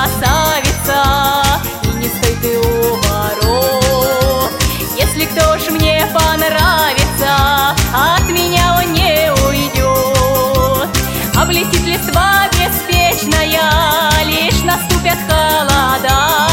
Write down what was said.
красавица, и не стой ты у ворот. Если кто ж мне понравится, от меня он не уйдет. Облетит листва беспечная, лишь наступят холода.